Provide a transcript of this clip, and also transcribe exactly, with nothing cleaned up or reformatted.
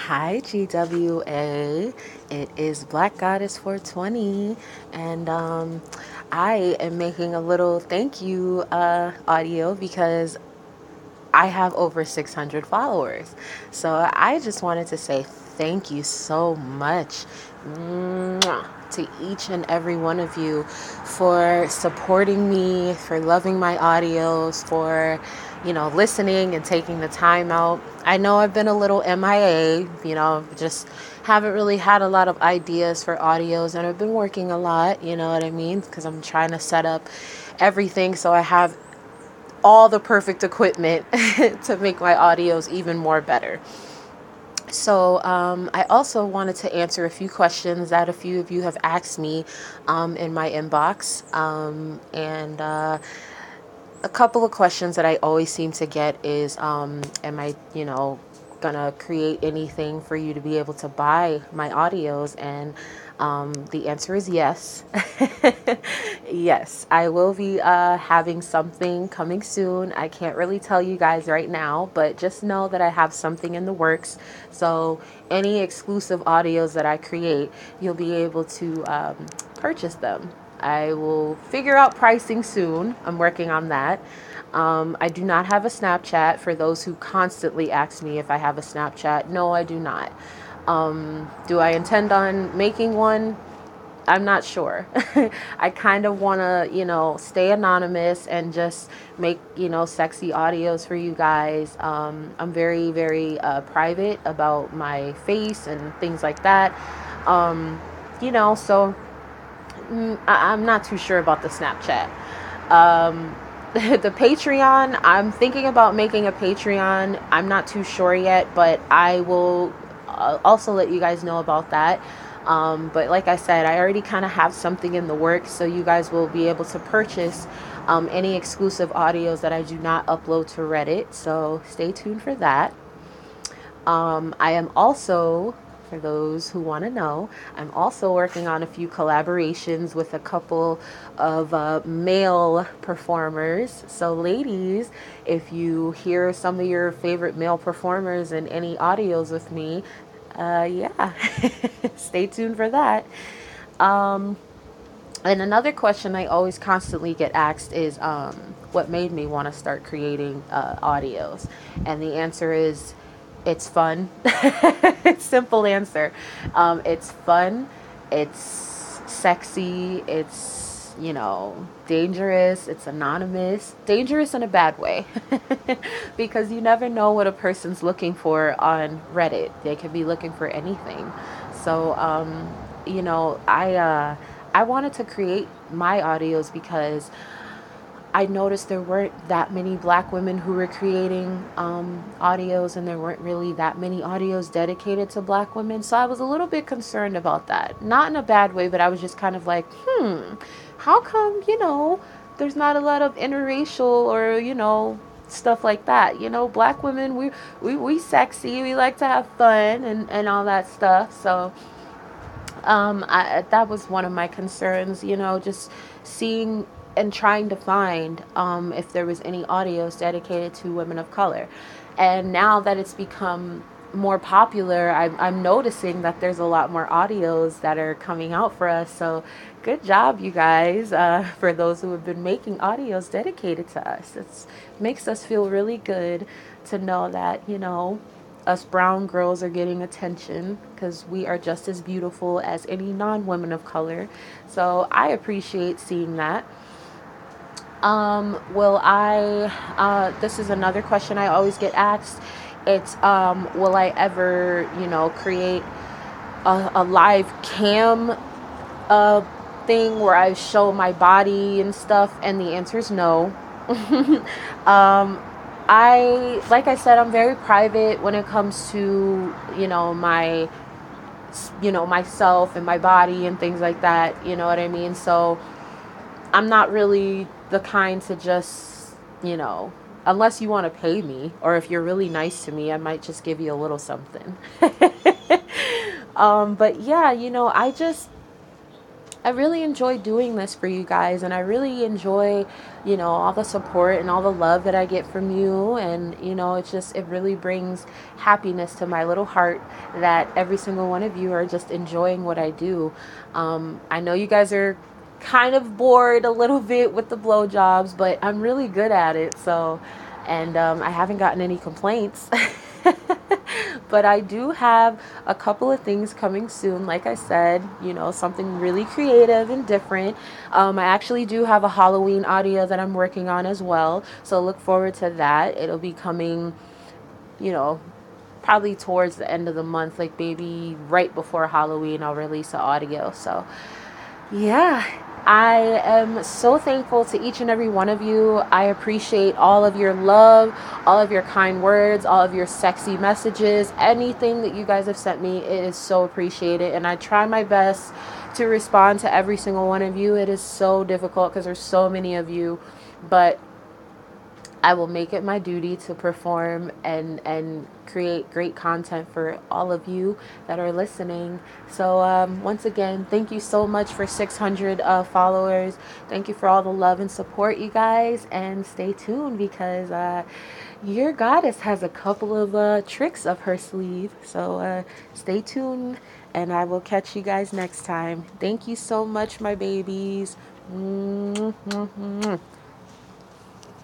Hi, G W A. It is Black Goddess four twenty, and um, I am making a little thank you uh, audio because I have over six hundred followers. So I just wanted to say thank you so much mwah, to each and every one of you for supporting me, for loving my audios, for, you know, listening and taking the time out. I know I've been a little M I A, you know, just haven't really had a lot of ideas for audios, and I've been working a lot, you know what I mean? Because I'm trying to set up everything so I have all the perfect equipment to make my audios even more better. So um, I also wanted to answer a few questions that a few of you have asked me um, in my inbox. Um, and uh, a couple of questions that I always seem to get is, um, am I, you know, gonna create anything for you to be able to buy my audios? And um, the answer is yes. Yes, I will be uh, having something coming soon. I can't really tell you guys right now, but just know that I have something in the works. So any exclusive audios that I create, you'll be able to um, purchase them. I will figure out pricing soon. I'm working on that. Um, I do not have a Snapchat for those who constantly ask me if I have a Snapchat. No, I do not. Um, do I intend on making one? I'm not sure. I kind of want to, you know, stay anonymous and just make, you know, sexy audios for you guys. Um, I'm very, very uh, private about my face and things like that. Um, you know, so mm, I- I'm not too sure about the Snapchat. Um, the Patreon, I'm thinking about making a Patreon. I'm not too sure yet, but I will uh, also let you guys know about that. Um, but like I said, I already kind of have something in the works, so you guys will be able to purchase um, any exclusive audios that I do not upload to Reddit. So stay tuned for that. Um, I am also, for those who want to know, I'm also working on a few collaborations with a couple of uh, male performers. So, ladies, if you hear some of your favorite male performers in any audios with me, uh, yeah, stay tuned for that. Um, and another question I always constantly get asked is um, what made me want to start creating uh, audios? And the answer is it's fun. Simple answer. Um, it's fun. It's sexy. It's, you know, dangerous. It's anonymous. Dangerous in a bad way. Because you never know what a person's looking for on Reddit. They could be looking for anything. So, um, you know, I, uh, I wanted to create my audios because I noticed there weren't that many black women who were creating um, audios, and there weren't really that many audios dedicated to black women. So I was a little bit concerned about that. Not in a bad way, but I was just kind of like, hmm, how come, you know, there's not a lot of interracial or, you know, stuff like that. You know, black women, we, we, we sexy, we like to have fun and, and all that stuff. So um, I, that was one of my concerns, you know, just seeing and trying to find um, if there was any audios dedicated to women of color. And now that it's become more popular, I'm, I'm noticing that there's a lot more audios that are coming out for us. So good job, you guys, uh, for those who have been making audios dedicated to us. It makes us feel really good to know that, you know, us brown girls are getting attention because we are just as beautiful as any non-women of color. So I appreciate seeing that. Um, will I, uh, this is another question I always get asked. It's, um, will I ever, you know, create a, a live cam uh, thing where I show my body and stuff? And the answer is no. um, I, like I said, I'm very private when it comes to, you know, my, you know, myself and my body and things like that. You know what I mean? So I'm not really the kind to just, you know, unless you want to pay me, or if you're really nice to me, I might just give you a little something. um, but yeah, you know, I just, I really enjoy doing this for you guys, and I really enjoy, you know, all the support and all the love that I get from you. And, you know, it's just, it really brings happiness to my little heart that every single one of you are just enjoying what I do. Um, I know you guys are kind of bored a little bit with the blowjobs, but I'm really good at it. So, and um, I haven't gotten any complaints. But I do have a couple of things coming soon. Like I said, you know, something really creative and different. Um, I actually do have a Halloween audio that I'm working on as well. So look forward to that. It'll be coming, you know, probably towards the end of the month, like maybe right before Halloween, I'll release an audio. So yeah, I am so thankful to each and every one of you. I appreciate all of your love, all of your kind words, all of your sexy messages, anything that you guys have sent me. It is so appreciated, and I try my best to respond to every single one of you. It is so difficult because there's so many of you, but I will make it my duty to perform and and create great content for all of you that are listening. So um, once again, thank you so much for six hundred uh, followers. Thank you for all the love and support, you guys. And stay tuned because uh, your goddess has a couple of uh, tricks up her sleeve. So uh, stay tuned, and I will catch you guys next time. Thank you so much, my babies.